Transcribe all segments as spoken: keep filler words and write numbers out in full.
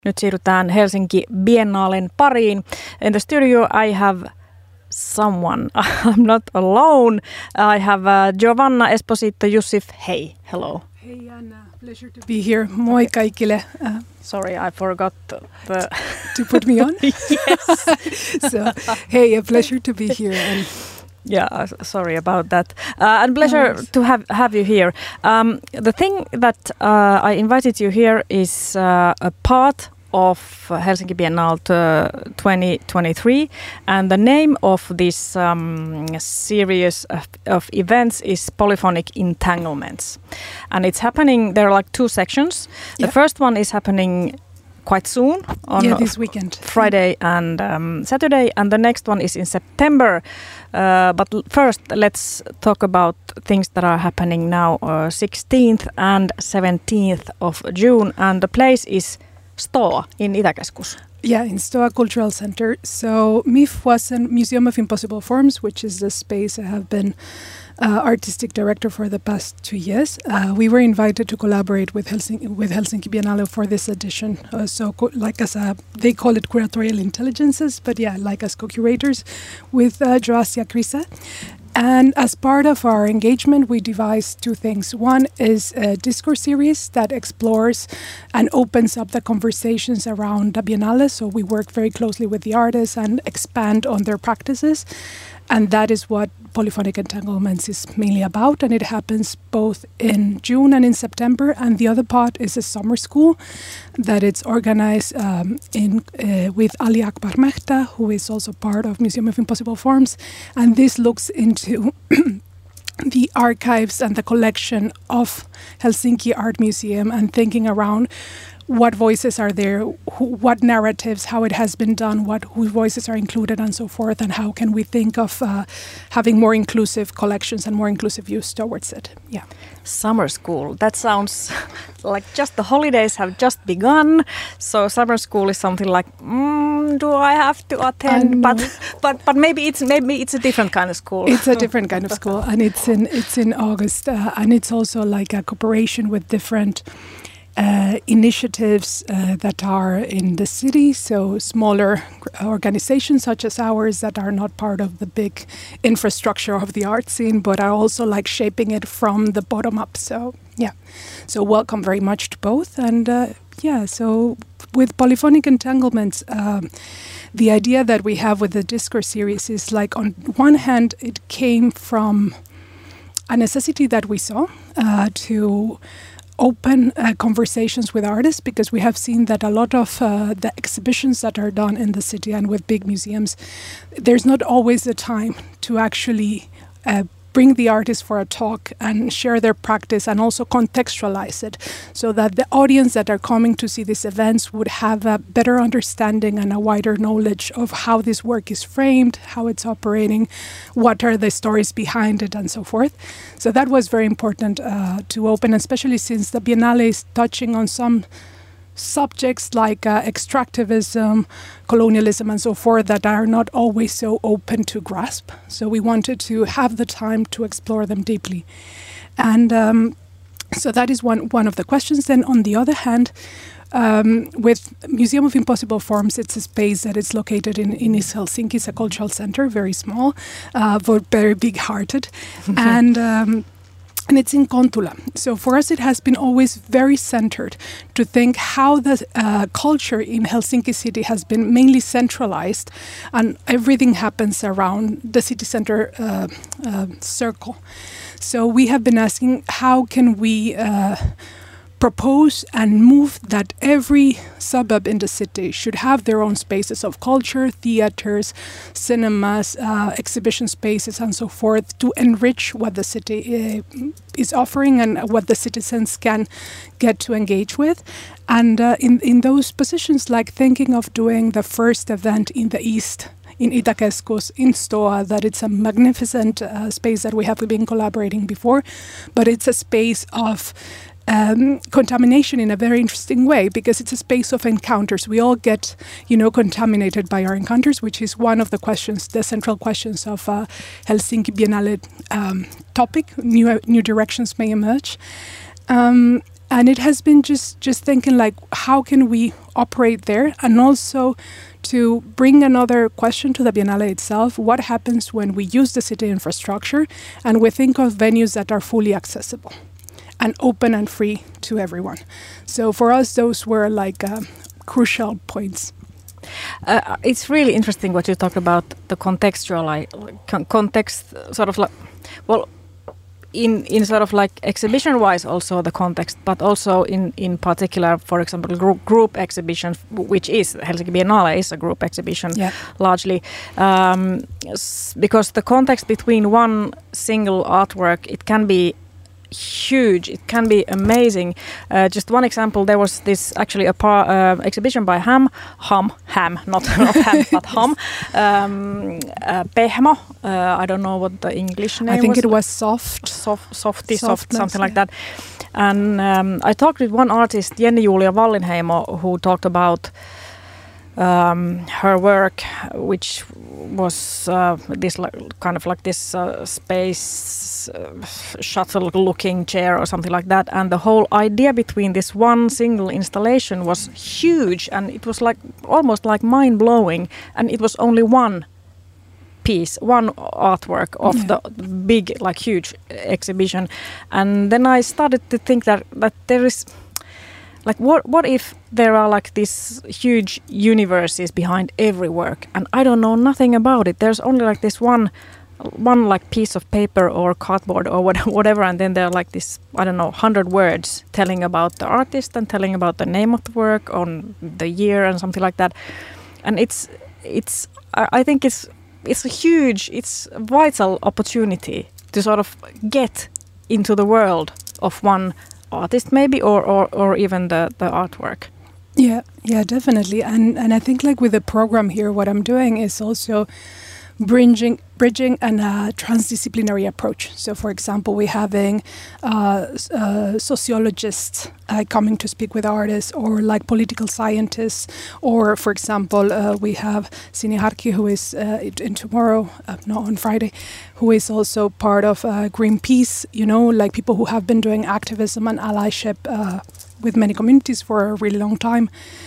Nyt siirrytään Helsinki Biennalen pariin. In the studio I have someone. I'm not alone. I have uh, Giovanna Esposito Jussif. Hey, hello. Hey Anna, pleasure to be here. Moi kaikille. Uh, Sorry, I forgot the to put me on. Yes. So, hey, a pleasure to be here. And yeah, sorry about that. Uh, and pleasure nice. to have have you here. Um, the thing that uh, I invited you here is uh, a part of Helsinki Biennale twenty twenty-three, and the name of this um, series of, of events is Polyphonic Entanglements, and it's happening. There are like two sections. Yeah. The first one is happening quite soon on yeah, this weekend, Friday and um, Saturday, and the next one is in September. Uh, but l- first, let's talk about things that are happening now, uh, sixteenth and seventeenth of June, and the place is Stoa in Itäkeskus. Yeah, in Stoa Cultural Center. So M I F was a Museum of Impossible Forms, which is the space I have been uh, artistic director for the past two years. Uh, we were invited to collaborate with Helsinki, with Helsinki Biennale for this edition. Uh, so co- like as a, they call it curatorial intelligences, but yeah, like as co-curators with uh, Joas ja Krisa. And as part of our engagement, we devised two things. One is a discourse series that explores and opens up the conversations around the Biennale. So we work very closely with the artists and expand on their practices. And that is what Polyphonic Entanglements is mainly about. And it happens both in June and in September. And the other part is a summer school that it's organized um, in uh, with Ali Akbar Mehta, who is also part of Museum of Impossible Forms. And this looks into the archives and the collection of Helsinki Art Museum and thinking around what voices are there, who, what narratives, how it has been done, what whose voices are included and so forth, and how can we think of uh, having more inclusive collections and more inclusive use towards it. Yeah. Summer school, that sounds like just the holidays have just begun. So summer school is something like, mm, do I have to attend? But but but maybe it's maybe it's a different kind of school. It's a different kind of school, and it's in it's in August, uh, and it's also like a cooperation with different Uh, initiatives uh, that are in the city, so smaller organizations such as ours that are not part of the big infrastructure of the art scene, but are also like shaping it from the bottom up. So yeah, so welcome very much to both. And uh, yeah, so with Polyphonic Entanglements, uh, the idea that we have with the discourse series is like, on one hand, it came from a necessity that we saw uh, to open uh, conversations with artists, because we have seen that a lot of uh, the exhibitions that are done in the city and with big museums, there's not always the time to actually uh, bring the artist for a talk and share their practice and also contextualize it so that the audience that are coming to see these events would have a better understanding and a wider knowledge of how this work is framed, how it's operating, what are the stories behind it and so forth. So that was very important uh, to open, especially since the Biennale is touching on some subjects like uh, extractivism, colonialism and so forth that are not always so open to grasp. So we wanted to have the time to explore them deeply. And um, so that is one, one of the questions. Then on the other hand, um, with Museum of Impossible Forms, it's a space that is located in, in East Helsinki. It's a cultural center, very small, uh, but very big-hearted. and um, And it's in Kontula. So for us, it has been always very centered to think how the uh, culture in Helsinki city has been mainly centralized, and everything happens around the city center uh, uh, circle. So we have been asking, how can we uh, propose and move that every suburb in the city should have their own spaces of culture, theaters, cinemas, uh, exhibition spaces and so forth, to enrich what the city uh, is offering and what the citizens can get to engage with. And uh, in, in those positions, like thinking of doing the first event in the East, in Itäkeskus, in Stoa, that it's a magnificent uh, space that we have been collaborating before, but it's a space of Um, contamination in a very interesting way, because it's a space of encounters. We all get, you know, contaminated by our encounters, which is one of the questions, the central questions of uh, Helsinki Biennale um, topic. New new directions may emerge. Um, and it has been just just thinking like, how can we operate there, and also to bring another question to the Biennale itself: what happens when we use the city infrastructure and we think of venues that are fully accessible and open and free to everyone? So for us, those were like uh, crucial points. Uh, it's really interesting what you talk about, the contextual, like, con- context, sort of like, well, in in sort of like exhibition-wise also the context, but also in, in particular, for example, group, group exhibition, which is Helsinki Biennale is a group exhibition, yeah. largely, um, s- because the context between one single artwork, it can be huge, it can be amazing. Uh, just one example, there was this actually a par, uh, exhibition by Ham, Ham, Ham, not, not Ham, but Ham, um, uh, Pehmo, uh, I don't know what the English name was. I think was. it was soft. Soft, softy, soft, something like that. And um, I talked with one artist, Jenni-Julia Wallinheimo, who talked about um, her work, which was uh, this like, kind of like this uh, space uh, shuttle-looking chair or something like that, and the whole idea between this one single installation was huge, and it was like almost like mind-blowing, and it was only one piece, one artwork of yeah. the big, like huge exhibition. And then I started to think that that there is like, what what if there are like these huge universes behind every work, and I don't know nothing about it. There's only like this one one like piece of paper or cardboard or what, whatever, and then there are like this, I don't know, hundred words telling about the artist and telling about the name of the work, on the year and something like that. And it's it's I think it's it's a huge, it's a vital opportunity to sort of get into the world of one artist maybe, or, or, or even the, the artwork. Yeah, yeah, definitely. And and I think like with the program here, what I'm doing is also bridging bridging a uh, transdisciplinary approach. So for example, we're having uh, uh, sociologists uh, coming to speak with artists, or like political scientists, or for example, uh, we have Sini Harki, who is uh, in tomorrow, uh, no, on Friday, who is also part of uh, Greenpeace, you know, like people who have been doing activism and allyship uh, with many communities for a really long time.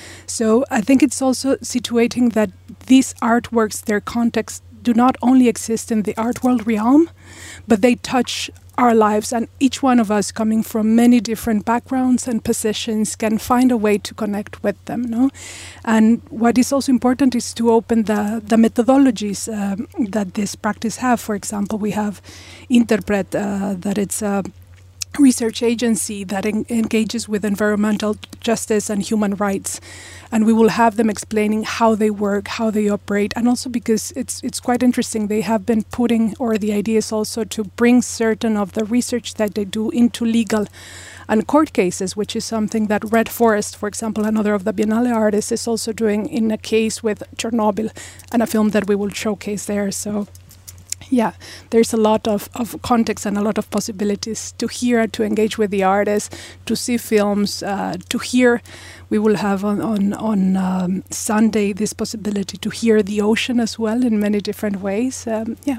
So I think it's also situating that these artworks, their context, do not only exist in the art world realm, but they touch our lives, and each one of us coming from many different backgrounds and positions can find a way to connect with them. No? And what is also important is to open the, the methodologies um, that this practice have. For example, we have Interpret, uh, that it's a research agency that en- engages with environmental justice and human rights, and we will have them explaining how they work, how they operate, and also because it's it's quite interesting, they have been putting, or the idea is also to bring certain of the research that they do into legal and court cases, which is something that Red Forest, for example, another of the Biennale artists, is also doing in a case with Chernobyl, and a film that we will showcase there. So yeah, there's a lot of, of context and a lot of possibilities to hear, to engage with the artists, to see films, uh, to hear. We will have on on, on um, Sunday this possibility to hear the ocean as well in many different ways. Um, yeah.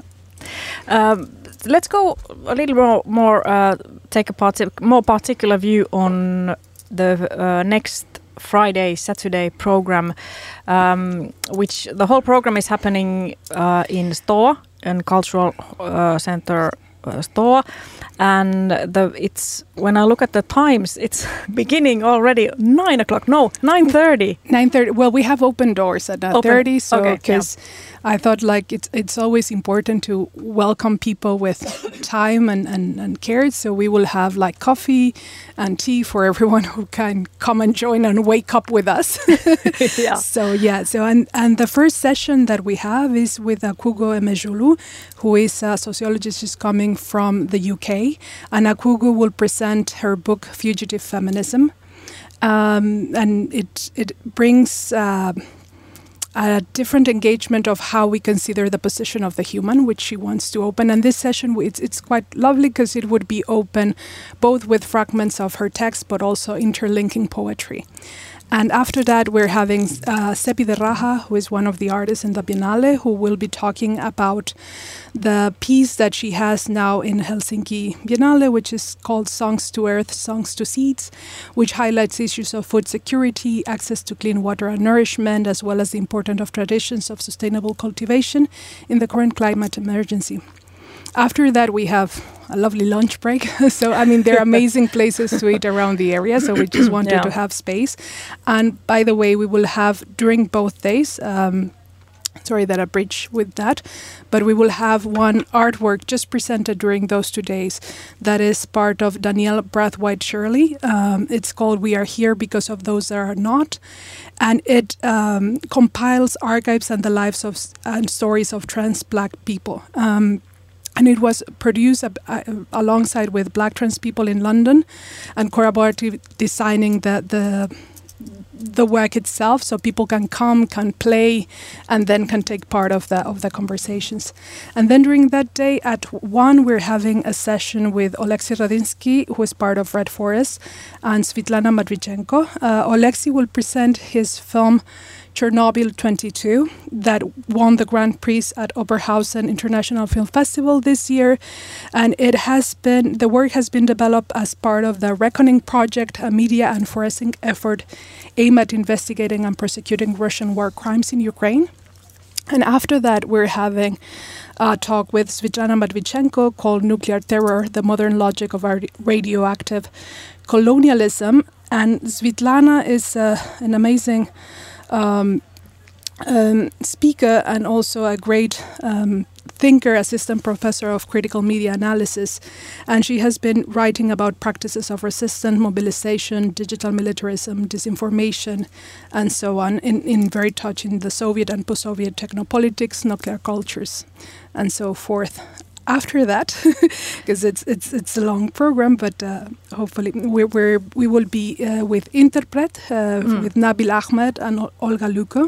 Um, let's go a little more, more uh, take a partic- more particular view on the uh, next Friday, Saturday program, um, which the whole program is happening uh, in Stoa, in Cultural uh, Center uh, Stoa, and the it's when I look at the times, it's beginning already nine o'clock. No, nine thirty. Nine thirty. Well, we have open doors at nine thirty, so because yeah. I thought like it's it's always important to welcome people with time and, and, and care. So we will have like coffee and tea for everyone who can come and join and wake up with us. yeah. So yeah. So and and the first session that we have is with Akugo Emejulu, who is a sociologist who's coming from the U K, and Akugo will present her book Fugitive Feminism, um, and it it brings Uh, a different engagement of how we consider the position of the human, which she wants to open. And this session, it's, it's quite lovely because it would be open both with fragments of her text, but also interlinking poetry. And after that, we're having uh, Sepi de Raja, who is one of the artists in the Biennale, who will be talking about the piece that she has now in Helsinki Biennale, which is called Songs to Earth, Songs to Seeds, which highlights issues of food security, access to clean water and nourishment, as well as the importance of traditions of sustainable cultivation in the current climate emergency. After that, we have a lovely lunch break. So, I mean, there are amazing places to eat around the area. So we just wanted yeah. to have space. And by the way, we will have during both days, um, sorry that I bridge with that, but we will have one artwork just presented during those two days that is part of Danielle Brathwaite Shirley. Um, it's called We Are Here Because of Those That Are Not. And it um, compiles archives and the lives of and stories of trans Black people. Um, And it was produced uh, uh, alongside with Black trans people in London and collaborative designing the, the the work itself, so people can come, can play, and then can take part of the of the conversations. And then during that day at one, we're having a session with Oleksiy Radinsky, who is part of Red Forest, and Svitlana Matvijenko. Uh, Oleksiy will present his film Chernobyl twenty-two that won the Grand Prix at Oberhausen International Film Festival this year, and it has been the work has been developed as part of the Reckoning Project, a media and forensic effort aimed at investigating and prosecuting Russian war crimes in Ukraine. And after that, we're having a talk with Svitlana Matvijenko called Nuclear Terror, the Modern Logic of Radioactive Colonialism. And Svitlana is uh, an amazing Um, um, speaker and also a great um, thinker, assistant professor of critical media analysis. And she has been writing about practices of resistance, mobilization, digital militarism, disinformation, and so on, in, in very touching the Soviet and post-Soviet technopolitics, nuclear cultures, and so forth. After that, because it's it's it's a long program, but uh, hopefully we we we will be uh, with Interpret uh, mm. with Nabil Ahmed and Olga Luko,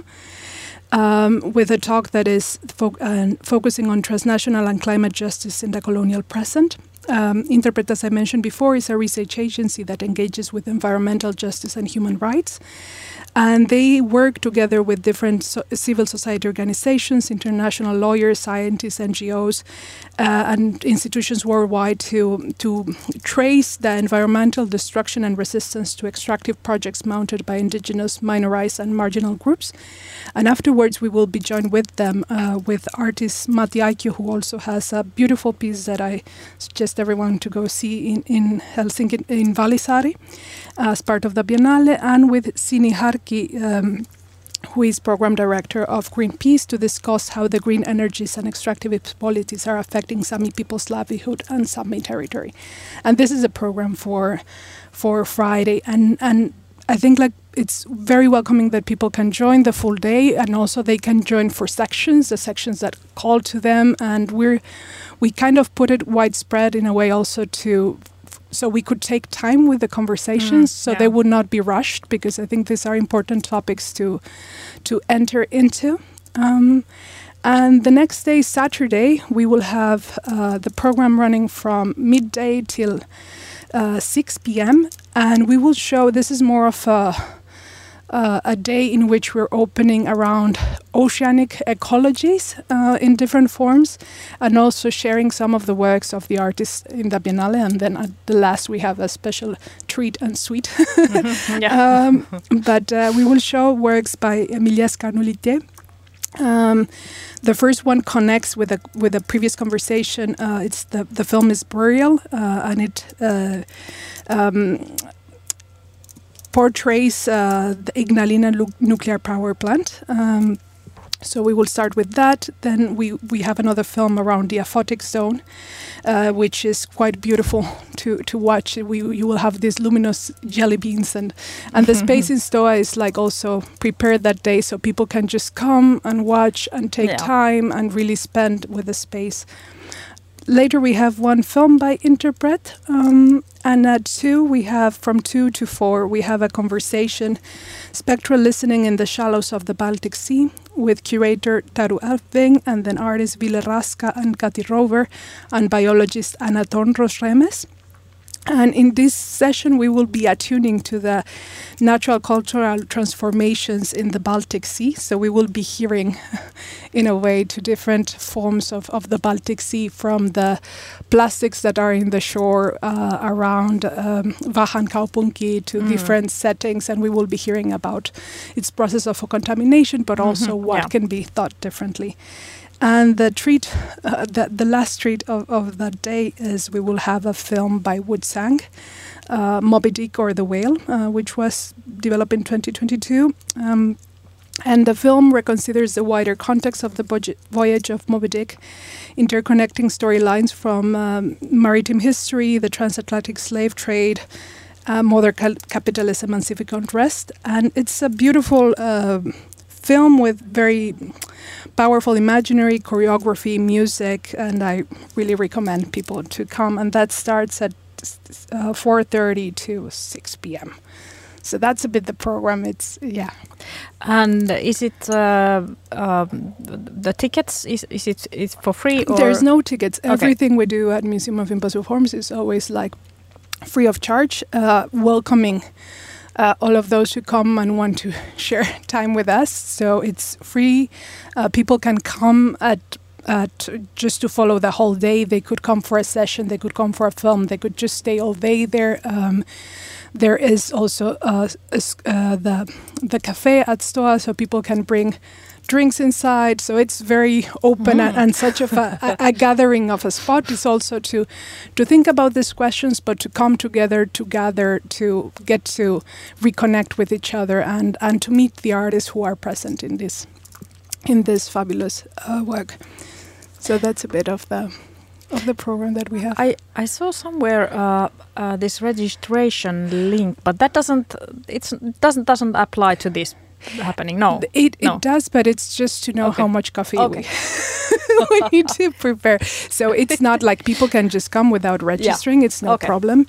um, with a talk that is fo uh, focusing on transnational and climate justice in the colonial present. Um, Interpret, as I mentioned before, is a research agency that engages with environmental justice and human rights. And they work together with different so civil society organizations, international lawyers, scientists, N G Os, uh, and institutions worldwide to, to trace the environmental destruction and resistance to extractive projects mounted by indigenous, minorized, and marginal groups. And afterwards, we will be joined with them uh, with artist Matti Aikio, who also has a beautiful piece that I suggest everyone to go see in, in Helsinki, in Vallisaari, as part of the Biennale, and with Sini Harki, um, who is program director of Greenpeace, to discuss how the green energies and extractivist policies are affecting Sami people's livelihood and Sami territory. And this is a program for for Friday, and and I think like it's very welcoming that people can join the full day, and also they can join for sections, the sections that call to them, and we're we kind of put it widespread in a way also to so we could take time with the conversations, mm, so yeah. they would not be rushed, because I think these are important topics to to enter into. Um, and the next day, Saturday, we will have uh, the program running from midday till uh, six p m and we will show, this is more of a Uh, a day in which we're opening around oceanic ecologies uh, in different forms, and also sharing some of the works of the artists in the Biennale. And then at the last, we have a special treat and sweet. Mm-hmm. Yeah. um, but uh, we will show works by Emilia Scarnulite. Um, the first one connects with a with a previous conversation. Uh, it's the the film is Burial, uh, and it. Uh, um, portrays uh, the Ignalina nuclear power plant. Um, so we will start with that. Then we, we have another film around the aphotic zone, uh, which is quite beautiful to, to watch. We, you will have these luminous jelly beans, and, and the space in Stoa is like also prepared that day, so people can just come and watch and take yeah. time and really spend with the space. Later we have one film by Interpret, um, and at two we have, from two to four, we have a conversation, Spectral Listening in the Shallows of the Baltic Sea, with curator Taru Alfving, and then artists Ville Raska and Kati Rover, and biologist Anna Tornros Remes. And in this session, we will be attuning to the natural cultural transformations in the Baltic Sea. So we will be hearing, in a way, to different forms of, of the Baltic Sea, from the plastics that are in the shore uh, around um, Vahan Kaupunki to mm. different settings. And we will be hearing about its process of contamination, but mm-hmm. also what yeah. can be thought differently. And the treat, uh, the, the last treat of, of that day is we will have a film by Wood Sang, uh, Moby Dick or the Whale, uh, which was developed in twenty twenty-two. Um, and the film reconsiders the wider context of the budget voyage of Moby Dick, interconnecting storylines from um, maritime history, the transatlantic slave trade, uh, modern cal- capitalism and civic unrest. And it's a beautiful uh, film with very powerful imaginary, choreography, music, and I really recommend people to come. And that starts at uh, four thirty to six p.m. So that's a bit the program. It's, yeah. And is it, uh, um, the tickets, is, is it is for free? Or? There's no tickets. Okay. Everything we do at Museum of Impossible Forms is always like free of charge, uh, welcoming Uh, all of those who come and want to share time with us. So it's free. Uh, people can come at at just to follow the whole day. They could come for a session. They could come for a film. They could just stay all day there. Um, there is also uh, uh, the the cafe at Stoa, so people can bring drinks inside, so it's very open mm. and, and such of a, a, a gathering of a spot. Is also to to think about these questions, but to come together, to gather, to get to reconnect with each other, and and to meet the artists who are present in this in this fabulous uh, work. So that's a bit of the of the program that we have. I, I saw somewhere uh, uh, this registration link, but that doesn't it's doesn't doesn't apply to this happening. No, it it no. does, but it's just to know okay. how much coffee okay. we, we need to prepare. So it's not like people can just come without registering. Yeah. It's no okay. problem.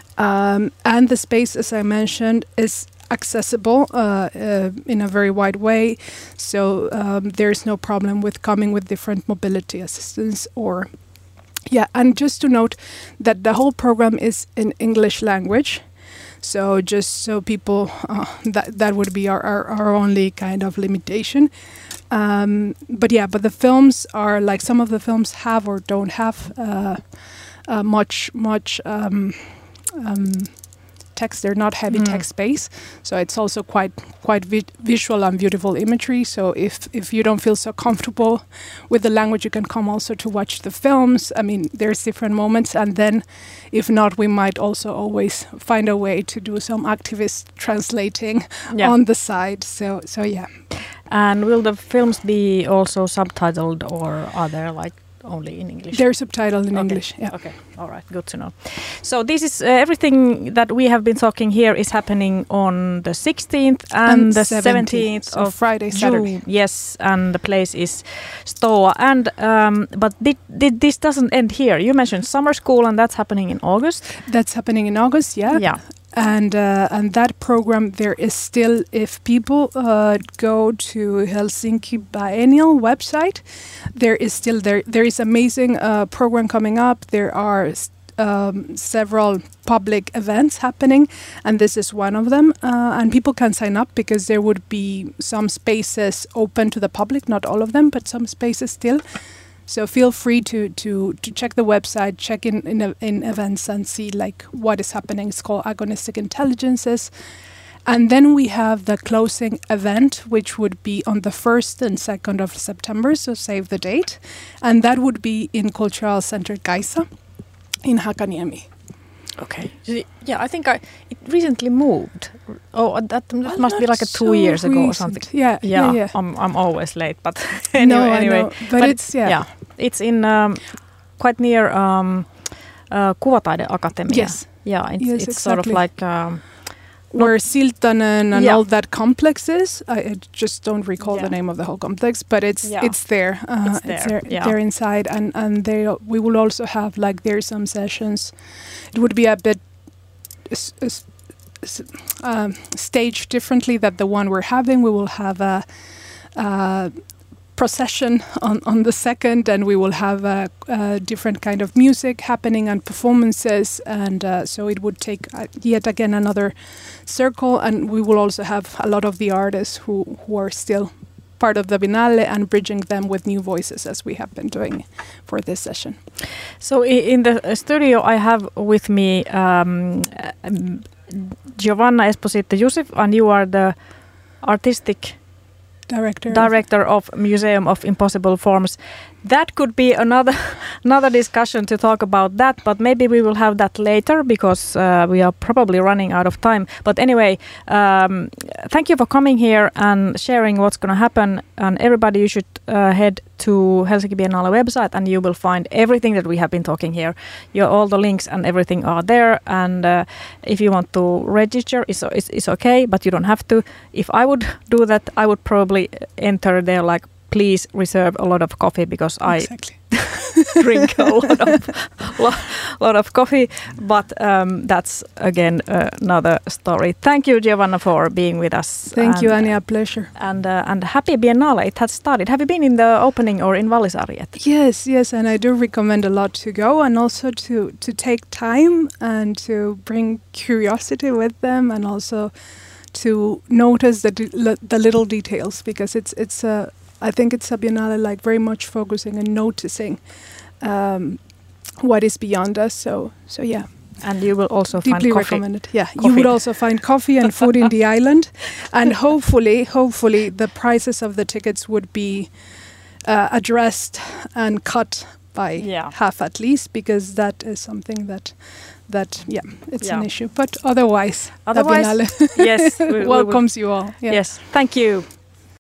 Um, and the space, as I mentioned, is accessible uh, uh, in a very wide way. So um, there's no problem with coming with different mobility assistance or. Yeah, and just to note that the whole program is in English language. So just so people, uh, that that would be our, our, our only kind of limitation. Um, but yeah, but the films are like, some of the films have or don't have uh, uh, much, much um, um, text. They're not heavy mm. text based. So it's also quite quite vi- visual and beautiful imagery. So if, if you don't feel so comfortable with the language, you can come also to watch the films. I mean, there's different moments. And then if not, we might also always find a way to do some activist translating yeah. on the side. So, so yeah. And will the films be also subtitled, or are there like only in English? They're subtitled in okay. English, yeah. Okay, all right, good to know. So this is uh, everything that we have been talking here is happening on the sixteenth and, and the seventeenth so of Friday, June. Saturday. Yes, and the place is Stoa. And um, but did, did this doesn't end here. You mentioned summer school, and that's happening in August. That's happening in August, yeah. Yeah. And uh, and that program, there is still, if people uh, go to Helsinki Biennial website, there is still there there is amazing uh, program coming up. There are um, several public events happening, and this is one of them. Uh, and people can sign up because there would be some spaces open to the public, not all of them, but some spaces still. So feel free to to to check the website, check in in, in events and see like what is happening. It's called Agonistic Intelligences. And then we have the closing event, which would be on the first and second of September, so save the date. And that would be in Cultural Center Kaisa in Hakaniemi. Okay. Yeah, I think I it recently moved. Oh, that, that well, must be like a two so years ago recent. or something. Yeah, yeah. yeah, yeah. I'm I'm always late, but anyway, no, anyway. Know, but, but it's yeah. yeah, it's in um, quite near um, uh, Kuvataide Akatemia. Yes. Yeah, it's, yes, it's exactly. sort of like um, where Siltanen and yeah. all that complex is. I, I just don't recall yeah. the name of the whole complex, but it's yeah. it's there. Uh, it's there. It's there. Yeah. They're inside, and and they we will also have like there's some sessions. It would be a bit s- s- s- um, staged differently than the one we're having. We will have a. Uh, procession on, on the second, and we will have a, a different kind of music happening and performances, and uh, so it would take uh, yet again another circle, and we will also have a lot of the artists who, who are still part of the Biennale and bridging them with new voices as we have been doing for this session. So in the studio I have with me um, Giovanna Esposito-Jusuf, and you are the artistic Director, Director of Museum of Impossible Forms. That could be another another discussion to talk about that, but maybe we will have that later because uh, we are probably running out of time. But anyway, um, thank you for coming here and sharing what's going to happen. And everybody, you should uh, head to Helsinki Biennale website and you will find everything that we have been talking here. Your, all the links and everything are there. And uh, if you want to register, it's, it's, it's okay, but you don't have to. If I would do that, I would probably enter there like, please reserve a lot of coffee because exactly. I drink a lot of lo, lot of coffee. But um, that's again uh, another story. Thank you, Giovanna, for being with us. Thank and, you, Anja. Pleasure. And uh, and happy Biennale. It has started. Have you been in the opening or in Vallisaari yet? Yes, yes, and I do recommend a lot to go, and also to to take time and to bring curiosity with them, and also to notice the de- the little details, because it's it's a I think it's a Biennale like very much focusing and noticing um, what is beyond us. So so yeah. And you will also deeply find coffee. recommend it. Yeah, coffee. You would also find coffee and food in the island, and hopefully, hopefully the prices of the tickets would be uh, addressed and cut by yeah. half at least, because that is something that that yeah it's yeah. an issue. But otherwise, otherwise, the Biennale yes, we, welcomes we you all. Yeah. Yes, thank you.